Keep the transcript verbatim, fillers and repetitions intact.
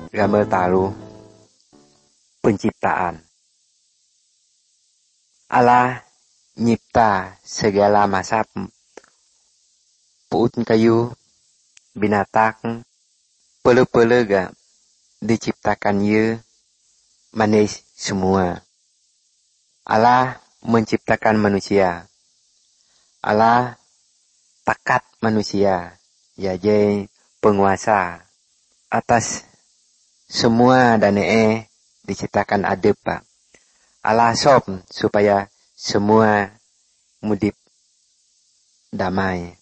gambar tahu penciptaan. Allah nyipta segala macam puun kayu, binatang, pele-pele ga diciptakan ye manis semua. Allah menciptakan manusia. Allah takat manusia, ya jadi penguasa atas semua dan eh diciptakan adab pak. Allah sob supaya semua mudip damai.